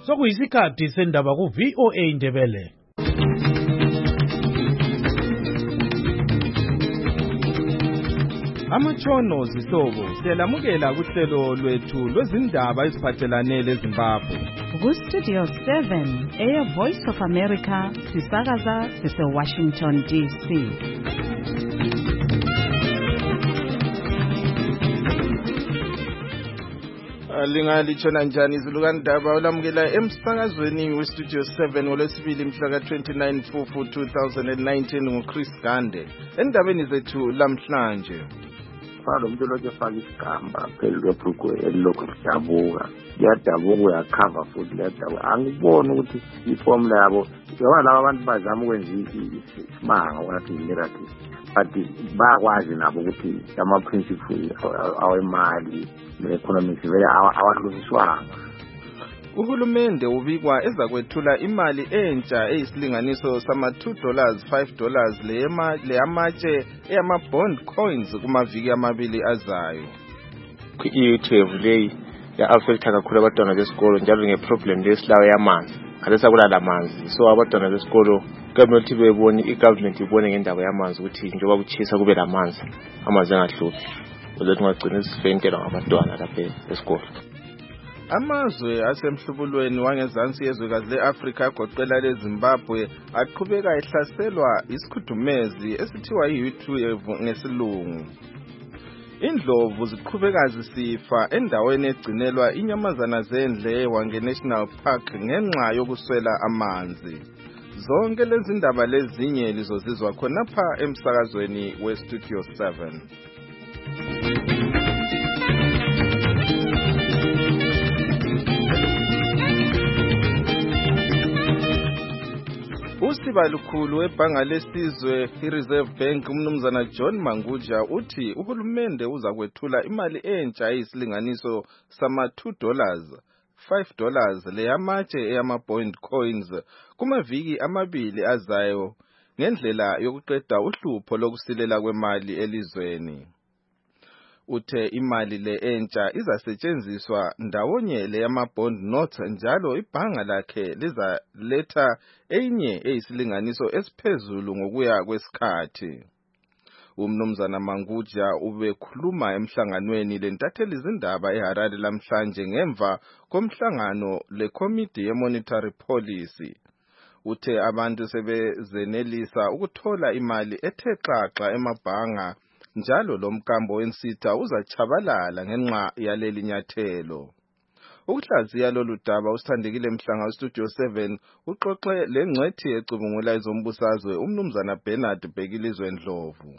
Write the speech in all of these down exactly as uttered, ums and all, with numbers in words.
Sokuyisikhathi sendaba ku V O A Indebele. Amatshono zihlobo siyalamukela kuhlelo lwethu lwezindaba eziphathelane leZimbabwe. Ku Studio seven, Air Voice of America, sisakaza sise Washington D C. Lingalithona njani izilukandaba olamukela emsakazweni weStudio seven ngolwesibili mhla ka twenty-nine Mfumfu two thousand nineteen nguChris Gande. Endabeni zethu lamhlanje. Falo umuntu lokho efaka isigamba phezulu kwebhuku elilokhu lidabuka. Liyadabuka uyakhava futhi liyadabuka. Angiboni ukuthi iformula yabo ngoba laba abantu bazama ukwenza isimanga ngathi miracle. But bayakwazi nabo ukuthi ama principles awemali ne-economics vele awalungiswanga. Uhulumende ubikwa ezakwethula imali entsha eyisilinganiso sama two dollars five dollars leyama leyamatshe eyama bond coins kumaviki amabili azayo. I-twelve leyi ya affecta kakhulu abantwana besikolo njalo ngeproblem lesilawo yamanzi. Khathesi akulala amanzi, so abantwana besikolo government beboni i-government ibone ngendaba yamanzi ukuthi njengoba kuchisa kube lamanzi amanzi angahluphi. Ukuthi ngagcina isifentela ngabantwana lapha esikolo. Amazwe asemhlubulweni wangezansi yezwekazi le-Africa agoqela leZimbabwe aqhubeka ehlaselwa isikhudumezi esithiwa yi-Heatwave ngesilungu. Indlovu ziqhubeka zisifa endaweni egcinelwa inyamazana zendle eHwange National Park ngenxa yokuswela amanzi. Zonke lezi ndaba lezinye lizozizwa khonapha emsakazweni weStudio seven. Usiba lukhulu webhanga lesizwe iReserve Bank umnumzana John Manguja uthi uhulumende uzakwethula imali entsha eyisilinganiso sama two dollars five dollars leyamatshe eyama bond coins kumaviki amabili azayo ngendlela yokuqeda uhlupho lokusilela kwemali elizweni. Uthe imali le entsha izasetshenziswa ndawonye leyama bond notes njalo ibhanga lakhe lizaletha enye eyisilinganiso esiphezulu ngokuya kwesikhathi. Umnumzana Manguja ubekhuluma emhlanganweni lentatheli izindaba eHarare lamhlanje ngemva komhlangano leCommittee yeMonetary Policy. Uthe abantu sebezenelisa ukuthola imali ethe xaxa emabhanga njalo lomkambo wensitha uzachabalala ngenxa yaleli nyathelo. Ukuhlaziya lolu daba usithandekile mhlanga weStudio seven uxoxe lengcwethi ecubungula izombusazwe umnumzana Bernard Bhekilizwe Ndlovu.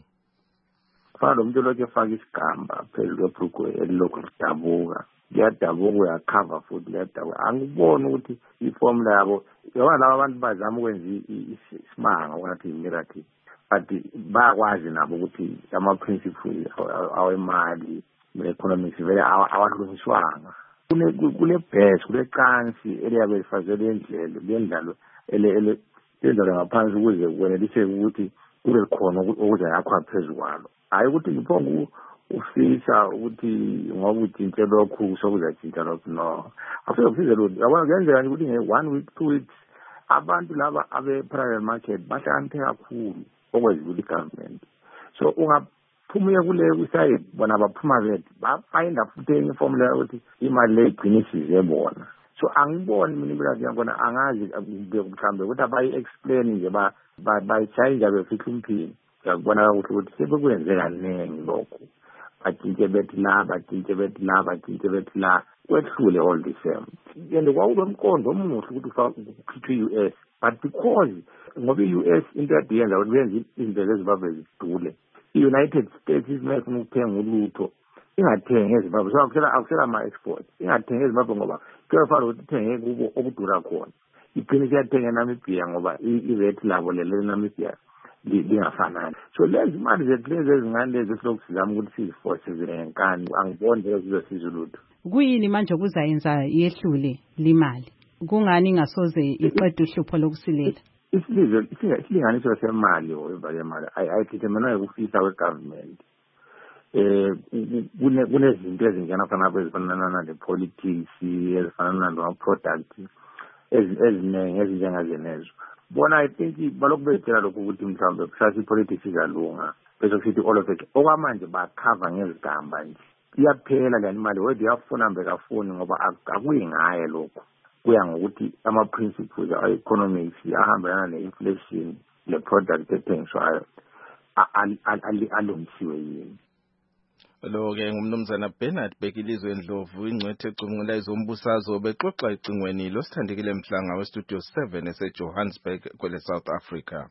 Falo umuntu lokho efaka isigamba phezulu kwebhuku elilokhu lidabuka. Liyadabuka uyakhava futhi liyadabuka. Angiboni ukuthi iformula yabo ngoba laba abantu bazama ukwenza isimanga ngathi miracle. But bayakwazi nabo ukuthi ama principles awemali ne-economics vele awalungiswanga. Kune kule base kule chance eliyabe lifazelwe endlelo lendalo ele lendalo ngaphansi ukuze kwenelise ukuthi kube khona ukuze yakho phezulu. Hayi ukuthi ngiphonga ufisa ukuthi ngoba uthintshe lokhu sokuzatshintsha lokhu no. Afike ufike lo yabona kuyenzeka ukuthi nge one week two weeks abantu laba abe private market bahlakanipheke kakhulu okwezibuli government. So ungaphumule kule kusayid bona baphuma bethu bafind futhi enye formula ukuthi imali le igcinisize bona. So angiboni mina ibula ngiyabona angazi mhlambe ukuthi abayi explain nje ba bayichange befika umphini. Yakubona ukuthi ukuthi sebekwenze kaningi lokho. Batshintshe bethi la batshintshe bethi la batshintshe bethi la kwehlule all the same. Yende kwakube umqondo omuhle ukuthi ukhiphe i-U S but because ngoba i-U S into yadiyenza ukuthi benze izinto ezimbabwe zidule. I-United States izimefuna ukuthenga ulutho ingathengi eZimbabwe so akusela akusela ama export ingathengi eZimbabwe ngoba kuyafana ukuthi ithenge kubo okudura khona. Igcine siyathenga eNamibia ngoba i-rate labo lele eNamibia lingafanani. So lezi mali zethu lezi ezingane lezi esilokhu sizama ukuthi siziforce zirenkani angiboni lezo zizosiza ulutho. Kuyini manje kuzayenza yehlule limali? Kungani ngasoze iqedwe uhlupho lokusilela? Isizwe isilinganiso semali oyivale imali ayithi mina ukufisa kwegovernment. Eh kunezinto ezingena khona ezifana na le politics ezifana na products eziningi ezinjengazenezo. Bona I think balokhu betshela lokhu ukuthi mhlawumbe kusasa ipolitics izalunga bese kusithi all of it okwamanje bakhava ngezigamba nje. Iyaphela le mali whether uyafuna mbe kafuni ngoba akuyingaye lokho. Kuya ngokuthi ama principles economics ahambelana ne-inflation le product ethengiswayo alungisiwe yini. Lo-ke ngumnumzana Bernard Bekilizwe Ndlovu ingcwethe ecubungula izombusazwe bexoxa ecingweni losithandekile Mhlanga westudio seven eseJohannesburg kwele South Africa.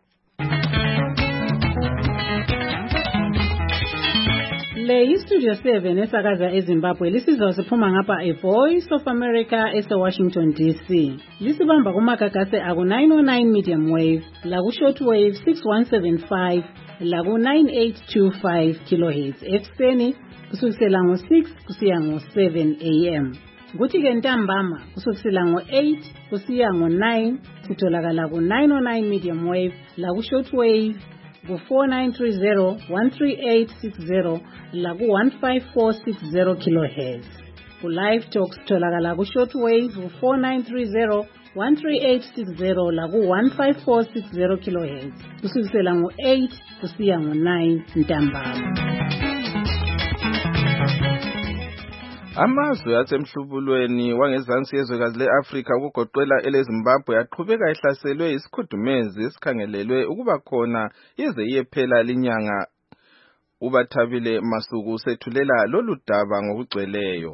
Le istudio seven esakaza eZimbabwe lisizwa siphuma ngapha e Voice of America ese Washington D C. Lisibamba kumagagase aku nine oh nine medium wave, la ku short wave six one seven five, la ku nine eight two five kilohertz ekuseni kusukela ngo six kusiya ngo seven a m. Kuthi ke ntambama kusukela ngo eight kusiya ngo nine sitholakala ku nine oh nine medium wave, la ku short wave ku four nine three zero, one three eight six zero, la ku one five four six zero kilohertz. Ku live talks tholakala ku short wave ku four nine three zero, one three eight six zero, la ku one five four six zero kilohertz kusukela ngo eight kusiya ngo nine ntambama. Amazwe asemhlubulweni wangezansi yezwekazi le-Afrika ukugoqela eleZimbabwe yaqhubeka ihlaselwe isikhudumezi esikhangelelwe ukuba khona ize iyephela linyanga. UBathabile Masuku sethulela lolu daba ngokugcweleyo.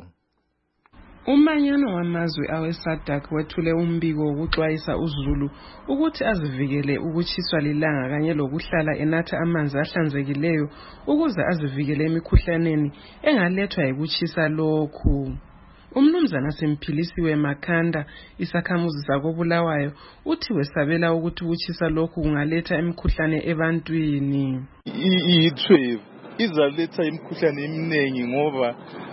Umanyano wamazwe awe-SADC wethule umbiko wokuxwayisa uZulu ukuthi azivikele ukutshiswa lilanga kanye lokuhlala enatha amanzi ahlanzekileyo ukuze azivikele emikhuhlaneni engalethwa yikutshisa lokhu. Umnumzana Simphilisiwe Makhanda isakhamuzi sakobulawayo uthi wesabela ukuthi ukutshisa lokhu kungaletha imikhuhlane ebantwini. I-heatwave izaletha imikhuhlane eminingi ngoba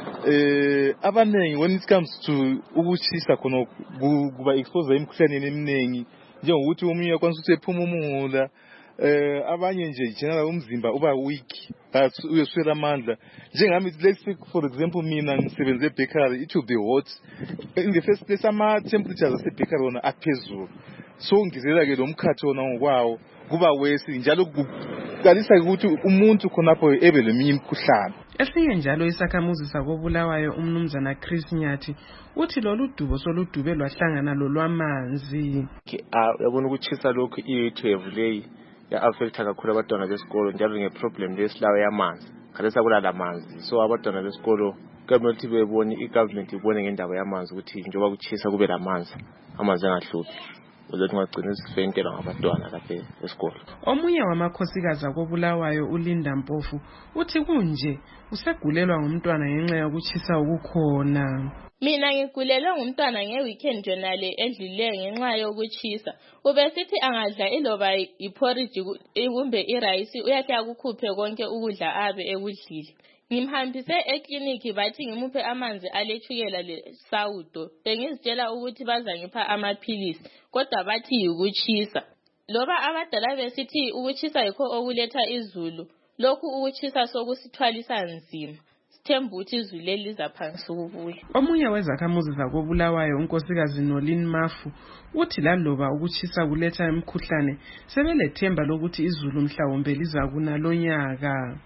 eh abanengi when it comes to ukuchisa khona kuba expose imikhuhlane eminingi njengokuthi umunye yakwanisa ukuthi ephumula eh abanye nje general umzimba uba weak but uyeswela amandla njengami let's say for example mina ngisebenze bakery it will be hot in the first place ama temperatures ase bakery ona aphezulu so ngizela ke lo mkhathi ona ngokwawo kuba wesi njalo kuqalisa ukuthi umuntu khonapho ebe leminye imikhuhlane. Esinye njalo isakhamuzi sakobulawayo umnumzana Chris Nyathi uthi lolu dubo soludube lwahlangana lolwamanzi. Yabona ukuchisa lokhu i-heatwave leyi ya affecta kakhulu abantwana besikolo njalo ngeproblem lesilawe yamanzi. Khalesa kulala amanzi. So abantwana besikolo kumele bebone i-government ibone ngendaba yamanzi ukuthi njengoba kuchisa kube lamanzi amanzi angahluphi. Uzothi ngagcina sifentela ngabantwana lapha esikolo. Omunye wamakhosikazi akobulawayo uLinda Mpofu uthi kunje usegulelwa ngumntwana ngenxa yokuchisa ukukhona. Mina ngigulelwe ngumntwana ngeweekend jonale edlile ngenxa yokuchisa. Ubesithi angadla iloba iporridge kumbe irice uyathi akukhuphe konke ukudla abe ekudlile. Ngimhambise ekliniki bathi ngimuphe amanzi alethukela lesawudo. Bengizitshela ukuthi bazangipha amaphilisi kodwa bathi yikuchisa. Loba abadala besithi ukuchisa yikho okuletha izulu. Lokhu ukuchisa sokusithwalisa nzima. Sithemba ukuthi izulu lelizaphansi ukubuya. Omunye wezakhamuzi zakobulawayo unkosikazi Nolin Mafu uthi laloba ukuchisa kuletha imikhuhlane sebelethemba lokuthi izulu mhlawumbe lizakuna lonyaka.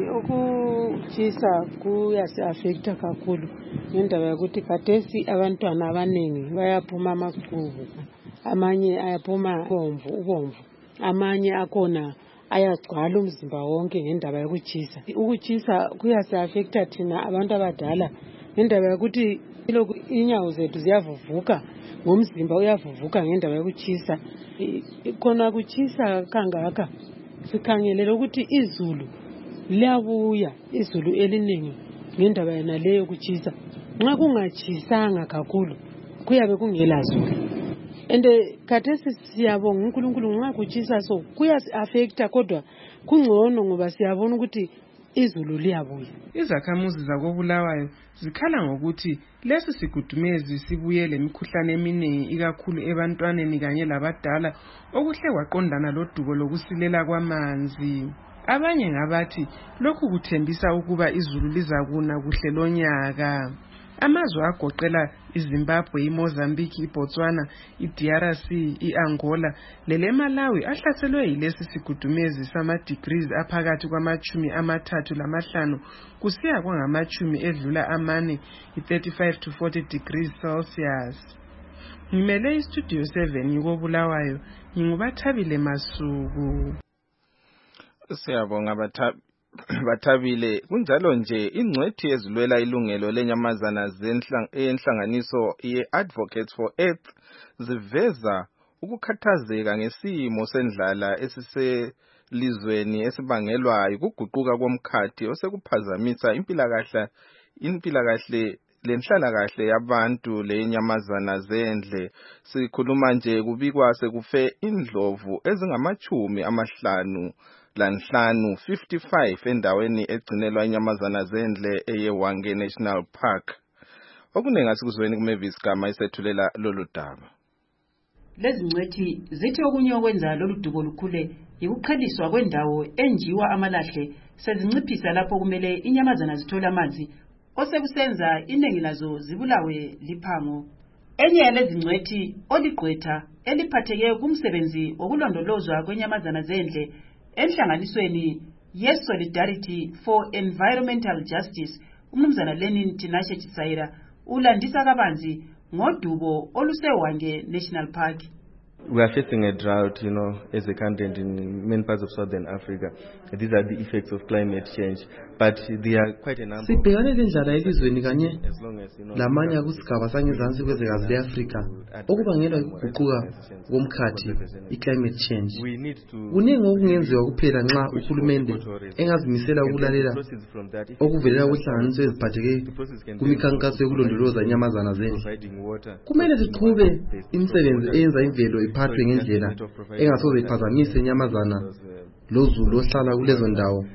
Ukuchisa kuyasi-affecta kakhulu ngendaba yokuthi khathesi abantwana abaningi bayaphuma amaqhubu, amanye ayaphuma ubomvu ubomvu, amanye akhona ayagcwala umzimba wonke ngendaba yokuchisa. Ukuchisa kuyasi-affecta thina abantu abadala ngendaba yokuthi lokhu inyawo zethu ziyavuvuka, ngomzimba uyavuvuka ngendaba yokuchisa. Khona kuchisa kangaka sikhangelele ukuthi izulu liyabuya, izulu eliningi ngendaba yana leyo kuchisa. Nxa kungachisanga kakhulu kuyabe kungela zulu. Ende khathesi siyabonga uNkulunkulu nxa kuchisa so kuyasi-affecta kodwa kungcono ngoba siyabona ukuthi izulu liyabuya. Izakhamuzi zakobulawayo zikhala ngokuthi lesi sigudumezi sibuye lemikhuhlane eminingi ikakhulu ebantwaneni kanye labadala okuhle kwaqondana lodubo lokusilela kwamanzi. Abanye ngabathi lokhu kuthembisa ukuba izulu lizakuna kuhle lonyaka. Amazwe agoqela iZimbabwe, iMozambique, iBotswana, iD R C, iAngola lele Malawi ahlaselwe yilesi sigudumezi sama-degrees aphakathi kwamachumi amathathu lamahlanu kusiya kwangamachumi edlula amane i-thirty-five to forty degrees Celsius. Ngimele iStudio seven ngikobulawayo, ngingubathabile Masuku. Siyabonga bathabi bathabile. Kunjalo nje ingcwethi ezilwela ilungelo lenyamazana zenhlanganiso ye-Advocates for Earth ziveza ukukhathazeka ngesimo sendlala esiselizweni esibangelwa ukuguquka komkhathi osekuphazamisa impilakahle impilakahle lenhlalakahle yabantu lenyamazana zendle. Sikhuluma nje kubikwa sekufe indlovu ezingamachumi amahlanu lanhlanu fifty-five endaweni egcinelwa inyamazana zendle eyeWange National Park. Okuningi asikuzweni kuMavis Gama isethulela lolu daba. Lezi ngcwethi zithi okunye okwenza lolu dubo lukhule yikuqheliswa kwendawo enjiwa amalahle sezinciphisa lapho kumele inyamazana zithola amanzi osekusenza iningi lazo zibulawe liphango. Enye yalezi ngcwethi oligqwetha eliphatheke kumsebenzi wokulondolozwa kwenyamazana zendle enhlanganisweni ye-Solidarity for Environmental Justice, umnumzana Lenin Tinashe Chisaira ulandisa kabanzi ngodubo oluseWange National Park. We are facing a drought, you know, as a continent in many parts of southern Africa. These are the effects of climate change, but they are quite a number. Sibhekane lendlala elizweni kanye lamanye kusigaba sangezansi kwezwekazi leAfrika okubangelwa ukuguquka komkhathi i-climate change. Kuningi okungenziwa kuphela nxa uhulumende engazimisela ukulalela okuvelela kuhlanganiso eziphatheke kumikhankaso yokulondoloza inyamazana zendle. Kumele siqhube imisebenzi eyenza imvelo iphathwe ngendlela engasoze iphazamise inyamazana lozulu ohlala kulezo ndawo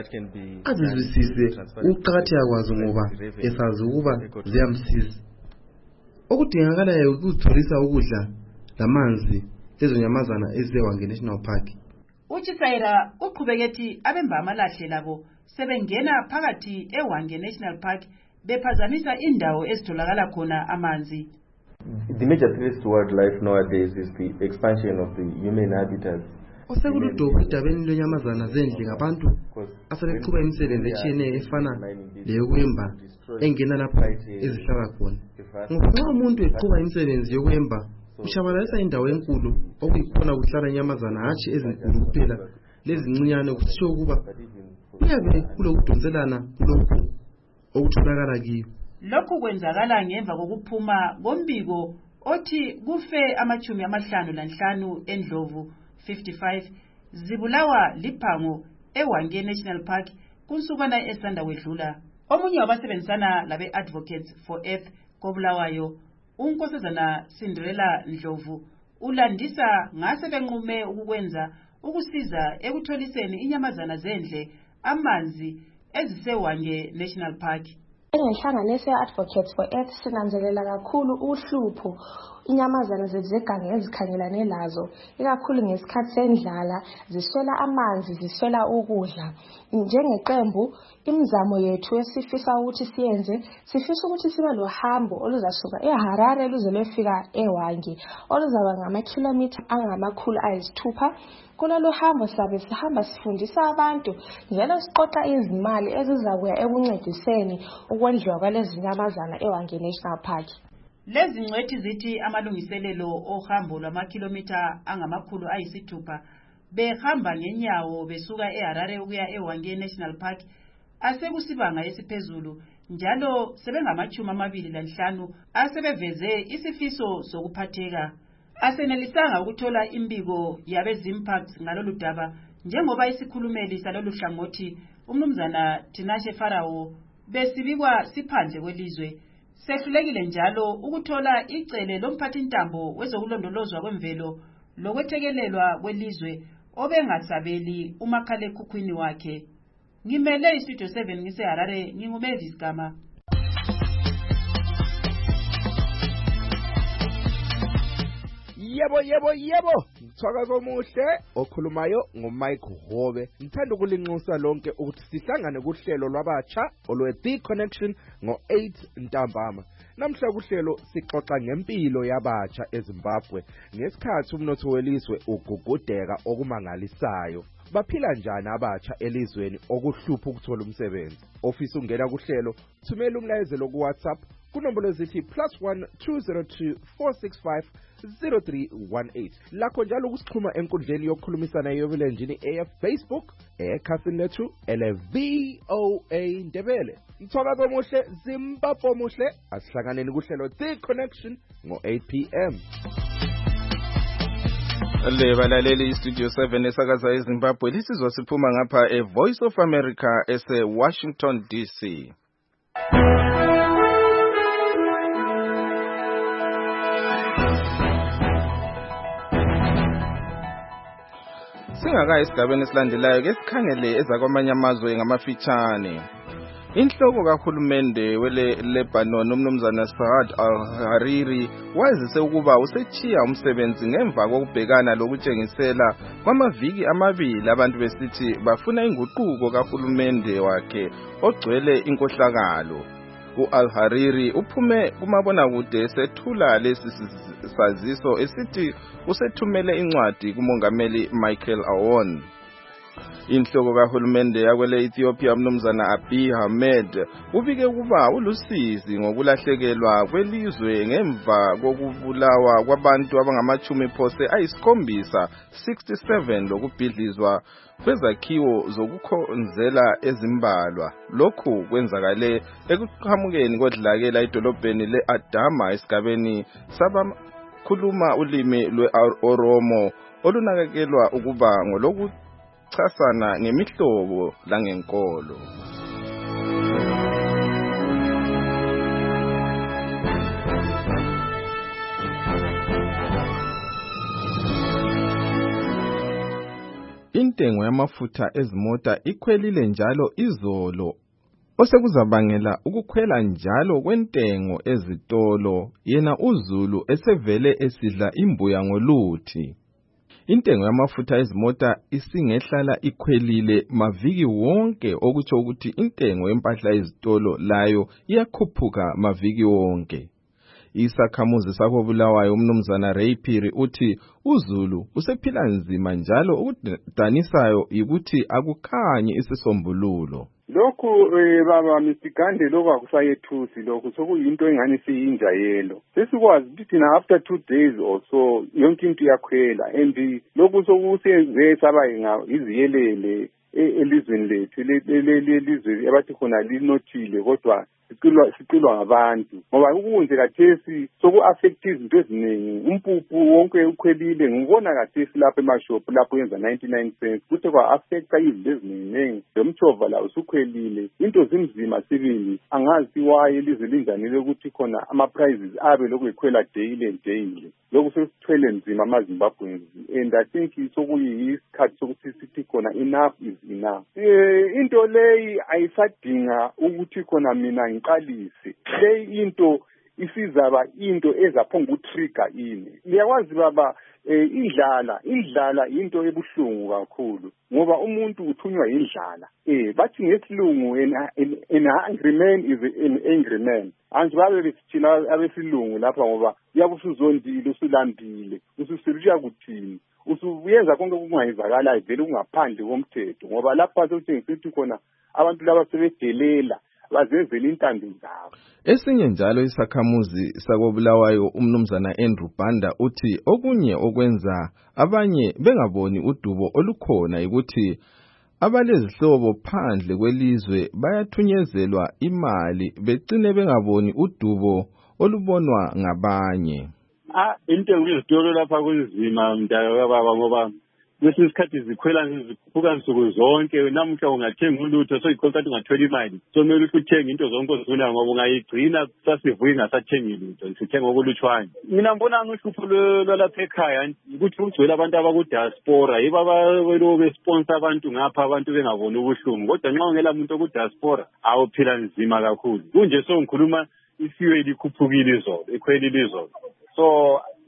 azizwisise ukuqakatheka kwazo ngoba esazi ukuba ziyamsiza. Okudingakalayo ukutholisa ukudla lamanzi lezo nyamazana eziseWange National Park. Uchisaira uqhubekethi abemba amalahle labo sebengena phakathi eWange National Park bephazamisa indawo ezitholakala khona amanzi. The major threat to wildlife nowadays is the expansion of the human habitats. Osekulodubo idabeni lenyamazana zendle ngabantu asebeqhuba imisebenzi etshiyeneyo efana leyokwemba engena lapho ezihlala khona. Ngoba umuntu eqhuba imisebenzi yokwemba ushabalalisa indawo enkulu okuyikhona kuhlala inyamazana hatshi ezinkulu kuphela lezincinyane kusho ukuba kuyabe kulokudonselana kulokhu okutholakala kiyo. Lokhu kwenzakala ngemva kokuphuma kombiko othi kufe amachumi amahlanu lanhlanu endlovu fifty-five zibulawa liphango eWange National Park kunsukwana esanda wedlula. Omunye wabasebenzisana labe Advocates for Earth kobulawayo unkosazana Cinderella Ndlovu ulandisa ngase benqume ukukwenza ukusiza ekutholiseni inyamazana zendle amanzi eziseWange National Park. Inhlanganiso ye-Advocates for Earth sinanzelela kakhulu uhlupho inyamazana zeganga ezikhangelane lazo, ikakhulu ngesikhathi sendlala ziswela amanzi, ziswela ukudla. Njengeqembu imizamo yethu esifisa ukuthi siyenze, sifisa ukuthi sibe lohambo oluzasuka eHarare luze lefika eWange oluzaba ngamakhilomitha angamakhulu ayisithupha. Kulolu hambo sabe sihamba sifundisa abantu njalo siqoqa izimali ezizakuya ekuncediseni ukwendliwa kwalezi nyamazana eWange National Park. Lezi ngcwethi zithi amalungiselelo ohambo lwamakhilomitha angamakhulu ayisithupha behamba ngenyawo besuka eHarare ukuya eWange National Park asekusibanga esiphezulu njalo sebengamachumi amabili lanhlanu asebeveze isifiso sokuphatheka. Asenelisanga ukuthola imbiko yabezimpacts ngalolu daba njengoba isikhulumeli salolu hlangothi umnumzana Tinashe Pharaoh besibikwa siphandle kwelizwe. Sehlulekile njalo ukuthola icele lomphathintambo wezokulondolozwa kwemvelo lokwethekelelwa kwelizwe obengasabeli umakhalekhukhwini wakhe. Ngimele iStudio seven ngiseHarare, nginguMavis Gama. Yebo yebo yebo. Ngithwaka komuhle okhulumayo ngoMike Hobe. Ngithanda ukulinxusa lonke ukuthi sihlangane kuhlelo lwabatsha olwe The Connection ngo eight ntambama. Namhla kuhlelo sixoxa ngempilo yabatsha eZimbabwe ngesikhathi umnotho welizwe ugugudeka okumangalisayo. Baphila njani abatsha elizweni okuhlupha ukuthola umsebenzi? Ofisa ungena kuhlelo, thumela umlayezelo ku WhatsApp kunombolo ezithi plus one two zero two four six five zero three one eight. Lakho njalo kusixhuma enkundleni yokukhulumisana yobulenjini e Facebook ekhasini lethu ele V O A Ndebele. Mthoka komuhle Zimbabwe muhle asihlanganeni kuhlelo The Connection ngo eight p m. Le balaleli Studio seven esakaza eZimbabwe lisizwa siphuma ngapha e Voice of America ese Washington D C. Singaka esigabeni esilandelayo ke sikhangele ezakwamanye amazwe ngamafitshane. Inhloko kahulumende wele Lebanon umnumzana Saad al-Hariri wazise ukuba usechiya umsebenzi ngemva kokubhekana lokutshengisela kwamaviki amabili abantu besithi bafuna inguquko kahulumende wakhe ogcwele inkohlakalo. U-al-Hariri uphume kumabonakude sethula lesi saziso esithi usethumele incwadi kumongameli Michael Aoun. Inhloko kahulumende yakwele Ethiopia umnumzana Abiy Ahmed ubike ukuba ulusizi ngokulahlekelwa kwelizwe ngemva kokubulawa kwabantu abangamachumi phose ayisikhombisa sixty-seven lokubhidlizwa kwezakhiwo zokukhonzela ezimbalwa. Lokhu kwenzakale ekuqhamukeni kodlakela edolobheni le-Adama esigabeni sabakhuluma ulimi lwe-Oromo olunakekelwa ukuba ngoloku chasana ngemihlobo langenkolo. Intengo yamafutha ezimota ikhwelile njalo izolo osekuzabangela ukukhwela njalo kwentengo ezitolo yena uZulu esevele esidla imbuya ngoluthi. Intengo yamafutha ezimota isingehlala ikhwelile maviki wonke okutsho ukuthi intengo yempahla ezitolo layo iyakhuphuka maviki wonke. Isakhamuzi sakobulawayo umnumzana Rayphiri uthi uZulu usephila nzima njalo ukudanisayo ukuthi akukhanyi isisombululo. Lokhu baba misigande lokho akusayethusi lokho sokuyinto engani siyinjayelo. Sesikwazi ukuthi thina after two days or so yonke into iyakhwela and lokhu sokusenze saba iziyelele elizweni lethu lelizwe abathi khona linothile kodwa sicilwa sicilwa ngabantu ngoba ukunje kathesi soku affect izinto eziningi. Umpuphu wonke ukhwelile ngibona kathesi lapha emashop lapho yenza ninety-nine cents futhi kwa affect izinto eziningi. Lomchova la usukhwelile into zimzima sibili angazi waye elizwe linjanile ukuthi khona ama prices abe lokhu ekhwela daily and daily. Lokhu sesithwele nzima amaZimbabweans and I think sokuyisikhathi sokuthi sithi khona enough is enough. Eh into leyi ayisadinga ukuthi khona mina ngiqalise le into isizaba into ezaphonga utrigger ini. Liyakwazi baba indlala indlala into ebuhlungu kakhulu ngoba umuntu uthunywa indlala. Eh bathi ngesilungu an angry man is an angry man. Anje babe besithina abesilungu lapha ngoba uyabusuzondile usulambile ususirisha kuthini usuyenza konke okungayizakala ivele ungaphandle komthetho ngoba lapha sekuthengisa ukuthi khona abantu laba sebedelela bazenzela intando zabo. Esinye njalo isakhamuzi sakobulawayo umnumzana Andrew Banda uthi okunye okwenza abanye bengaboni udubo olukhona ukuthi abalezihlobo phandle kwelizwe bayathunyezelwa imali begcine bengaboni udubo olubonwa ngabanye. Ah intengo yezitolo lapha kunzima mntayo baba ngoba kwesinye isikhathi zikhwela zikhuphuka nsuku zonke namuhla ungathenga ulutho so ikontract ungathola imali so kumele uthenge into zonke ozifuna ngoba ungayigcina sasivuka ingasathengi lutho sithenga okulutshwana. Mina ngibona ngihlupho lolapha ekhaya ukuthi ugcwele abantu abakudiaspora yiba abawelo besponsor abantu ngapha abantu bengaboni ubuhlungu kodwa nxa ungela umuntu okudiaspora awuphila nzima kakhulu. Kunje so ngikhuluma isiwe likhuphukile izolo ekhwelile izolo so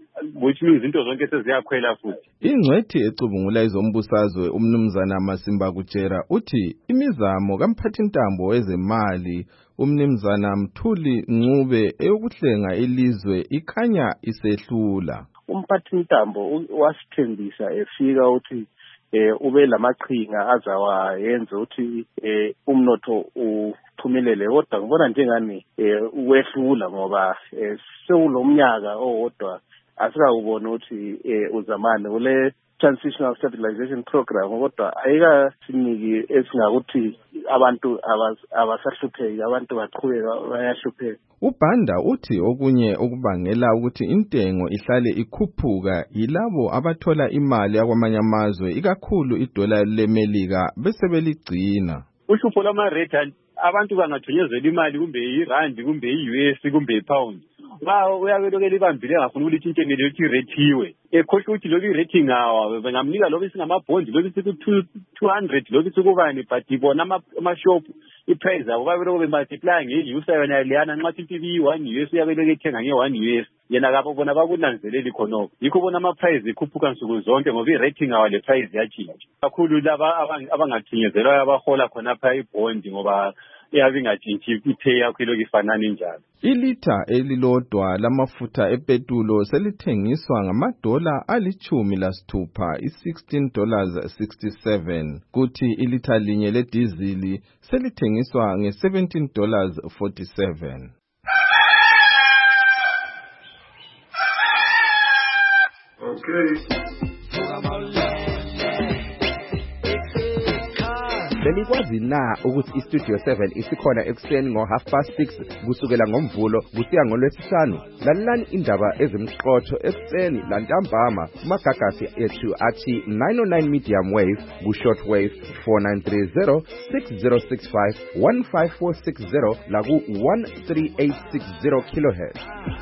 which means into zonke seziyakhwela futhi. Ingcwethi ecubungula izombusazwe umnumzana Masimba Kutshera uthi imizamo kamphathintambo wezemali umnumzana Mthuli Ncube eyokuhlenga ilizwe ikhanya isehlula. Umphathintambo wasithembisa efika uthi eh ube lamaqhinga azawayenza uthi eh umnotho uphumelele kodwa ngibona njengani eh uwehlula ngoba sewulomnyaka owodwa asikakubona ukuthi eh uzamane ule transitional stabilization program kodwa ayika siniki esingakuthi abantu abasahlupheki abantu baqhubeka bayahlupheka. uBhanda uthi okunye okubangela ukuthi intengo ihlale ikhuphuka yilabo abathola imali yakwamanye amazwe ikakhulu idola leMelika bese beligcina. Uhlupho lama-rate abantu bangathunyezela imali kumbe irandi kumbe i-U S kumbe i-pound. Ba uyabelokela ibambile ngafuna ukuthi into engene ukuthi irethiwe ekhohle ukuthi lokhu i-rating awa bengamnika lokhu singamabhondi lokhu siku two hundred lokhu sikubani but ibona ama-shop i-price abo babeloko bemultiply nge-user yona leyana nxa T V i-one U S uyabeloko ethenga nge-one U S yena kapho bona bakunanzeleli khonoko yikho bona ama-price ikhuphuka nsuku zonke ngoba i-rating awa le price yatshintsha kakhulu laba abangathinyezelwayo abahola khonapha ibhondi ngoba yabe ngatshintshi ipay yakho ilokhu ifanana njalo. Ilitha elilodwa lamafutha epetulo selithengiswa ngamadola alichumi lasithupha i-sixteen dollars sixty-seven kuthi ilitha linye ledizili selithengiswa nge-seventeen dollars forty-seven. Okay. Belikwazi na ukuthi iStudio seven isikhona ekuseni ngo half past six kusukela ngomvulo kusiya ngolwesihlanu? Lalelani indaba ezimqotho ekuseni lantambama kumagagasi ethu athi nine oh nine medium wave ku short wave four nine three zero six zero six five one five four six zero la ku one three eight six zero kilohertz.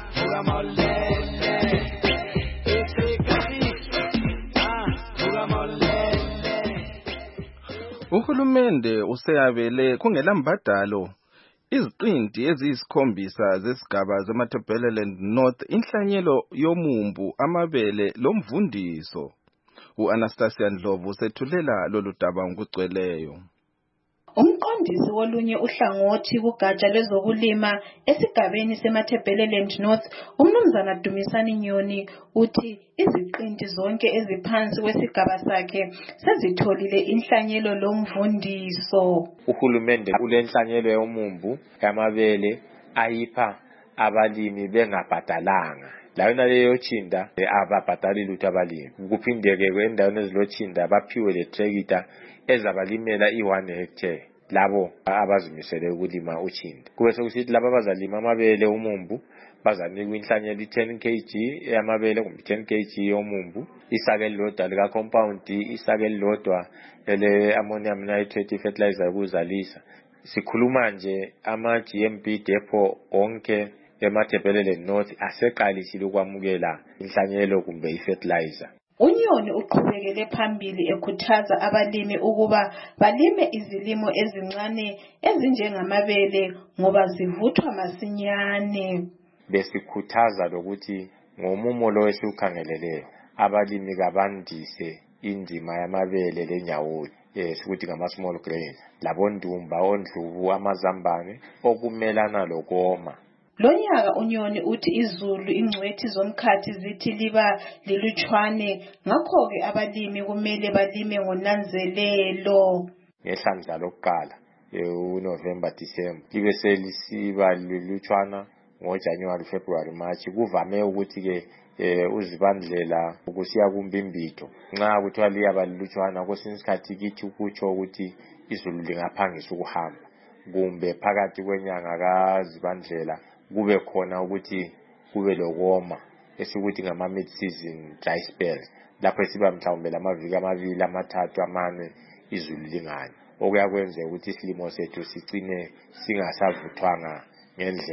Uhulumende useyabele kungela mbadalo iziqinti eziyisikhombisa zesigaba zeMatabeleland North inhlanyelo yomumbu amabele lomvundiso. uAnastasia Ndlovu sethulela lolu daba ngokugcweleyo. Umqondisi wolunye uhlangothi kugatsha lezokulima esigabeni seMatabeleland North umnumzana Dumisani Nyoni uthi iziqinti zonke eziphansi kwesigaba sakhe sezitholile inhlanyelo lomvundiso. Uhulumende ulenhlanyelo yomumbu yamabele ayipha abalimi bengabhadalanga. Lawona leyo chinda ababhadali lutho abalimi. Kuphindeke kwendaweni ezilochinda baphiwe le tractor ezabalimela i one hectare labo abazimisele ukulima uchinda. Kube sokusithi laba abazalima amabele umumbu bazanikwa inhlanyelo i ten kilograms yamabele kumbe ten kilograms yomumbu, isake elilodwa lika compound, isake elilodwa ele ammonium nitrate fertilizer ukuzalisa. Sikhuluma nje ama G M B depot onke eMatabeleland North aseqalisile ukwamukela inhlanyelo kumbe ifertilizer. Unyoni uqhubekele phambili ekhuthaza abalimi ukuba balime izilimo ezincane ezinjengamabele ngoba zivuthwa masinyane. Besikhuthaza lokuthi ngomumo lo esiukhangeleleyo abalimi kabandise indima yamabele lenyawuli esikuthi ngama small grains labondumba, ondlubu, amazambane okumelana lokoma. Lonyaka unyoni uthi izulu ingcwethi zomkhathi zithi liba lilutshwane ngakho ke abalimi kumele balime ngonanzelelo. Ngehlandla lokuqala uNovember December libe selisiba lilutshwana ngoJanuary February March kuvame ukuthi ke uzibandlela ukusiya kumbimbito nxa kuthiwa liyaba lilutshwana kwesinye isikhathi kithi ukutsho ukuthi izulu lingaphangisa ukuhamba kumbe phakathi kwenyanga kaZibandlela kube khona ukuthi kube lokoma esikuthi ngama mid season dry spell lapho siba mhlawumbe lamaviki amabili amathathu amane izulu lingani okuyakwenza ukuthi isilimo sethu sicine singasavuthwanga ngendlela.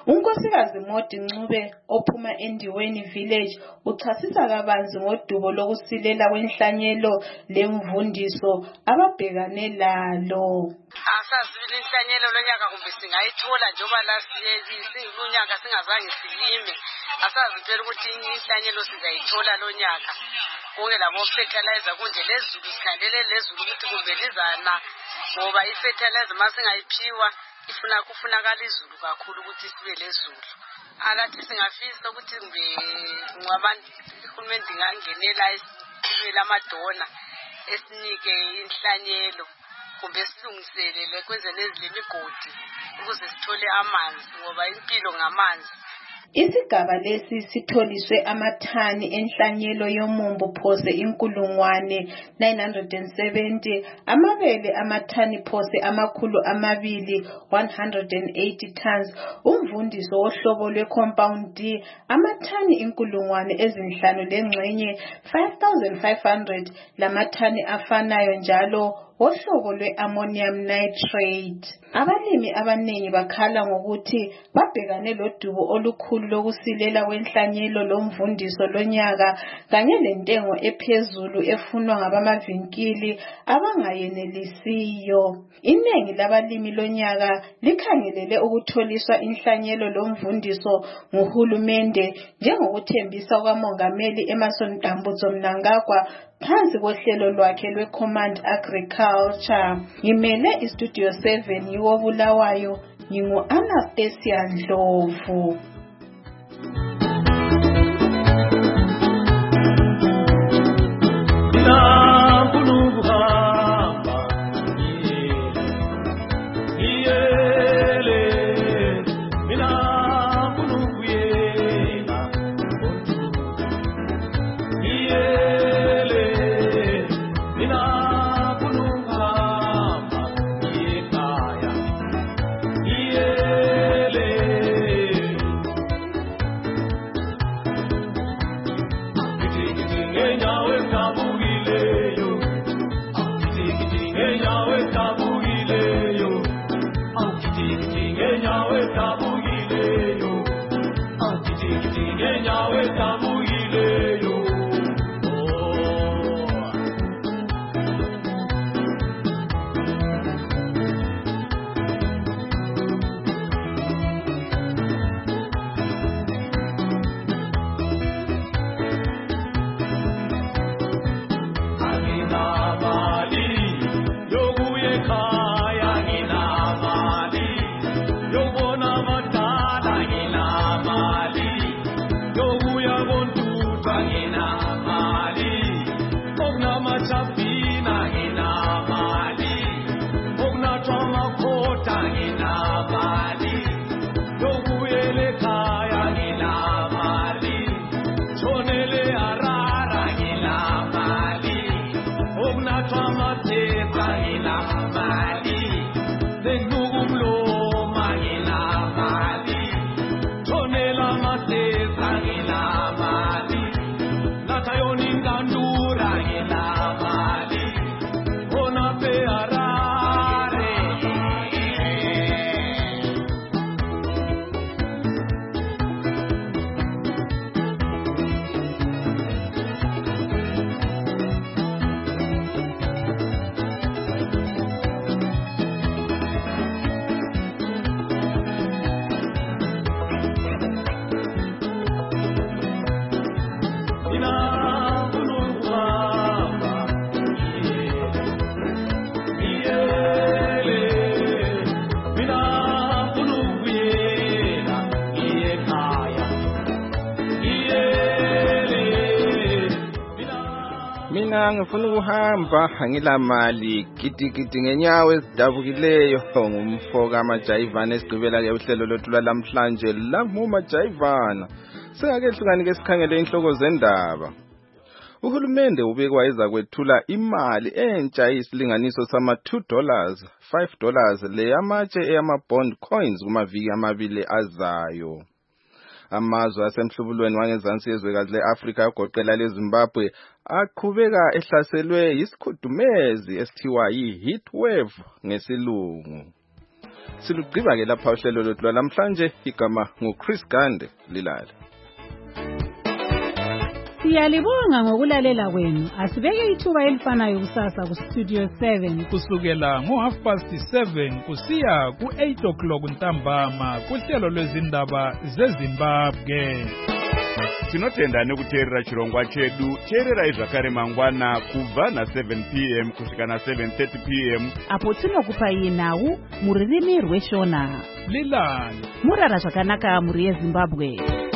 Unkosikazi Modi Ncube ophuma eNdiweni Village uchasisa kabanzi ngodubo lokusilela kwenhlanyelo lemvundiso ababhekane lalo. Asazibili inhlanyelo lonyaka kumbe singayithola njoba la silunyaka singazange silime. Asazi phela ukuthi inhlanyelo sizayithola lonyaka. Kuke labo fertilizer kunje lezulu sikhandele lezulu ukuthi kumbe lizana ngoba ifertilizer masingayiphiwa ifuna kufunakala izulu kakhulu ukuthi sibe lezulu. Akathi singafisa ukuthi kumbe ngabantu ihulumende ingangenela isizwe lamadona esinike inhlanyelo kumbe silungiselele kwenze nezimigodi ukuze sithole amanzi ngoba impilo ngamanzi. Isigaba lesi sitholiswe amathani enhlanyelo yomumbu phose inkulungwane nine hundred seventy, amabele amathani phose amakhulu amabili one hundred eighty tons, umvundiso wohlobo lwe-compound D amathani inkulungwane ezinhlanu lengxenye five thousand five hundred, lamathani afanayo njalo wohlobo lwe-ammonium nitrate. Abalimi abaningi bakhala ngokuthi babhekane lodubo olukhulu lokusilela kwenhlanyelo lomvundiso lonyaka kanye lentengo ephezulu efunwa ngabamavinkili abangayenelisiyo. Inengi labalimi lonyaka likhangelele ukutholiswa inhlanyelo lomvundiso nguhulumende njengokuthembisa kwamongameli Emmerson Dambudzo Mnangagwa phansi kohlelo lwakhe lwe-Command Agriculture. Ngimele iStudio seven yiwo Bulawayo, ngingu-Anastasia Ndlovu. Mina ngifuna ukuhamba ngilamali gidigidi ngenyawo ezidabukileyo ngumfoka amajayivana esigqibela ke uhlelo lwethu lwalamhlanje lamuma jayivana singakehlukanike esikhangele inhloko zendaba. Uhulumende ubekwa ezakwethula imali entsha isilinganiso sama two dollars five dollars le amatshe eyama bond coins kumaviki amabili azayo. Amazwe asemhlubulweni wangezansi yezwekazi le-Afrika agoqela leZimbabwe aqhubeka ehlaselwe isikhudumezi esithiwa yi-heat wave ngesilungu. Silugqiba-ke lapha uhlelo lwethu lwanamhlanje. Igama nguChris Gande. Lilale. Siyalibonga ngokulalela kwenu. Asibeke ithuba elifanayo kusasa ku Studio seven kusukela ngo half past seven kusiya ku eight o'clock ntambama kuhlelo lwezindaba zeZimbabwe. Tinotenda kuteerera chirongwa chedu. Teererai zvakare mangwana kubva na seven p m kusvika na seven thirty p m apo tinokupai nhau muririmi rweshona. Lilale. Murara zvakanaka muri yeZimbabwe.